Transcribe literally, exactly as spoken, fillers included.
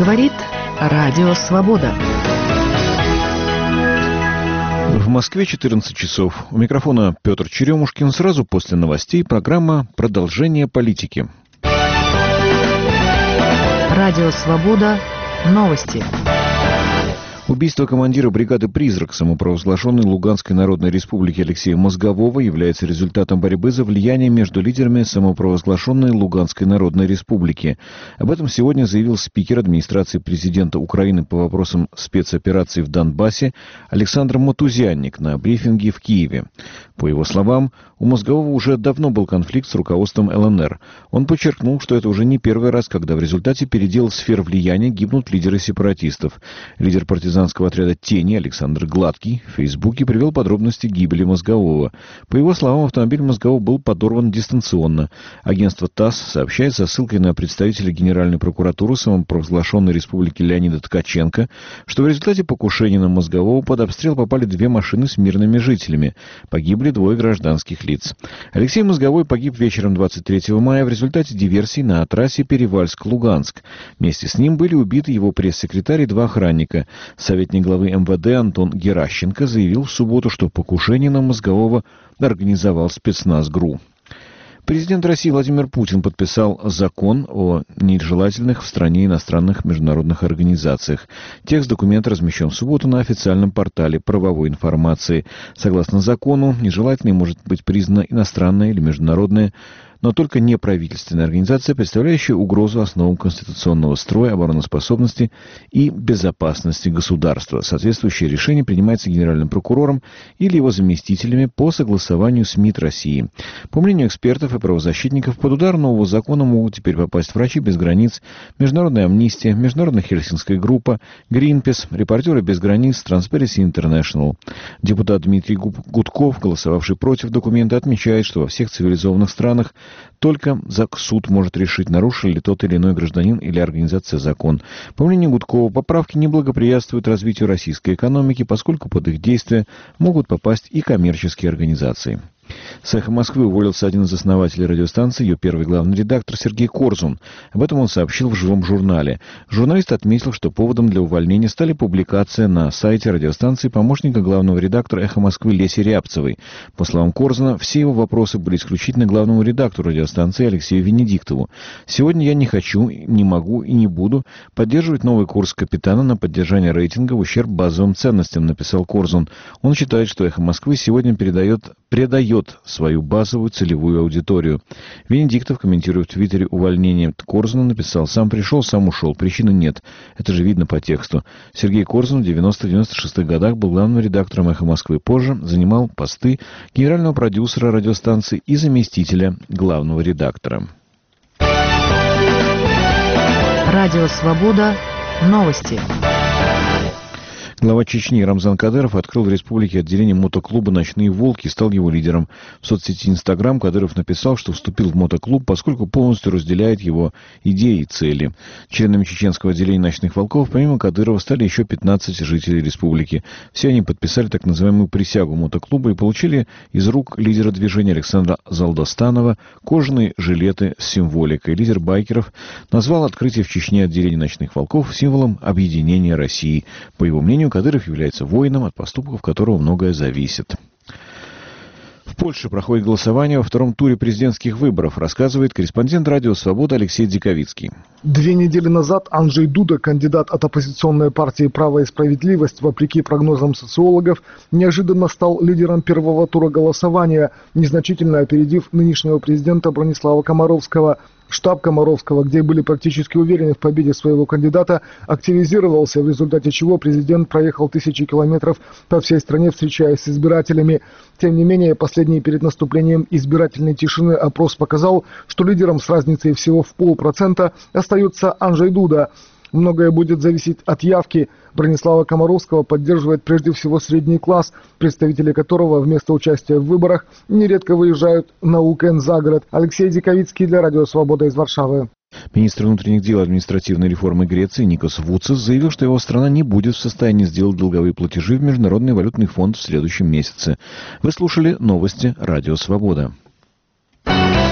Говорит Радио Свобода. В Москве четырнадцать часов. У микрофона Петр Черемушкин. Сразу после новостей программа «Продолжение политики». Радио Свобода. Новости. Убийство командира бригады «Призрак» самопровозглашенной Луганской Народной Республики Алексея Мозгового является результатом борьбы за влияние между лидерами самопровозглашенной Луганской Народной Республики. Об этом сегодня заявил спикер администрации президента Украины по вопросам спецопераций в Донбассе Александр Матузянник на брифинге в Киеве. По его словам, у Мозгового уже давно был конфликт с руководством эл эн эр. Он подчеркнул, что это уже не первый раз, когда в результате передела сфер влияния гибнут лидеры сепаратистов. Лидер партизанского отряда «Тени» Александр Гладкий в Фейсбуке привел подробности гибели Мозгового. По его словам, автомобиль Мозгового был подорван дистанционно. Агентство ТАСС сообщает со ссылкой на представителя Генеральной прокуратуры самопровозглашенной республики Леонида Ткаченко, что в результате покушения на Мозгового под обстрел попали две машины с мирными жителями. Погибли двое гражданских лиц. Алексей Мозговой погиб вечером двадцать третьего мая в результате диверсий на трассе Перевальск-Луганск. Вместе с ним были убиты его пресс-секретарь и два охранника. Советник главы эм вэ дэ Антон Геращенко заявил в субботу, что покушение на Мозгового организовал спецназ ГРУ. Президент России Владимир Путин подписал закон о нежелательных в стране иностранных международных организациях. Текст документа размещен в субботу на официальном портале правовой информации. Согласно закону, нежелательной может быть признана иностранная или международная, но только неправительственная организация, представляющая угрозу основам конституционного строя, обороноспособности и безопасности государства. Соответствующее решение принимается генеральным прокурором или его заместителями по согласованию с МИД России. По мнению экспертов и правозащитников, под удар нового закона могут теперь попасть врачи без границ, Международная амнистия, Международная хельсинская группа, Гринпис, Репортеры без границ, Transparency International. Депутат Дмитрий Гудков, голосовавший против документа, отмечает, что во всех цивилизованных странах только суд может решить, нарушил ли тот или иной гражданин или организация закон. По мнению Гудкова, поправки не благоприятствуют развитию российской экономики, поскольку под их действия могут попасть и коммерческие организации. С «Эхо Москвы» уволился один из основателей радиостанции, ее первый главный редактор Сергей Корзун. Об этом он сообщил в живом журнале. Журналист отметил, что поводом для увольнения стали публикация на сайте радиостанции помощника главного редактора «Эхо Москвы» Леси Рябцевой. По словам Корзуна, все его вопросы были исключительно главному редактору радиостанции Алексею Венедиктову. «Сегодня я не хочу, не могу и не буду поддерживать новый курс капитана на поддержание рейтинга в ущерб базовым ценностям», написал Корзун. Он считает, что «Эхо Москвы» сегодня передает, предает свою базовую целевую аудиторию. Венедиктов, комментируя в Твиттере увольнение Корзуна, написал: «Сам пришел, сам ушел. Причины нет. Это же видно по тексту». Сергей Корзун в девяносто-девяносто шестых годах был главным редактором «Эхо Москвы». Позже занимал посты генерального продюсера радиостанции и заместителя главного редактора. Радио Свобода. Новости. Глава Чечни Рамзан Кадыров открыл в республике отделение мотоклуба «Ночные волки» и стал его лидером. В соцсети Инстаграм Кадыров написал, что вступил в мотоклуб, поскольку полностью разделяет его идеи и цели. Членами чеченского отделения «Ночных волков» помимо Кадырова стали еще пятнадцать жителей республики. Все они подписали так называемую присягу мотоклуба и получили из рук лидера движения Александра Залдастанова кожаные жилеты с символикой. Лидер байкеров назвал открытие в Чечне отделения «Ночных волков» символом объединения России. По его мнению, Кадыров является воином, от поступков которого многое зависит. В Польше проходит голосование во втором туре президентских выборов, рассказывает корреспондент «Радио Свобода» Алексей Диковицкий. Две недели назад Анджей Дуда, кандидат от оппозиционной партии «Право и справедливость», вопреки прогнозам социологов, неожиданно стал лидером первого тура голосования, незначительно опередив нынешнего президента Бронислава Комаровского. Штаб Комаровского, где были практически уверены в победе своего кандидата, активизировался, в результате чего президент проехал тысячи километров по всей стране, встречаясь с избирателями. Тем не менее, последний перед наступлением избирательной тишины опрос показал, что лидером с разницей всего в полпроцента остается Анджей Дуда. Многое будет зависеть от явки. Бронислава Комаровского поддерживает прежде всего средний класс, представители которого вместо участия в выборах нередко выезжают на уикенд за город. Алексей Диковицкий для Радио Свобода из Варшавы. Министр внутренних дел и административной реформы Греции Никос Вуцис заявил, что его страна не будет в состоянии сделать долговые платежи в Международный валютный фонд в следующем месяце. Вы слушали новости Радио Свобода.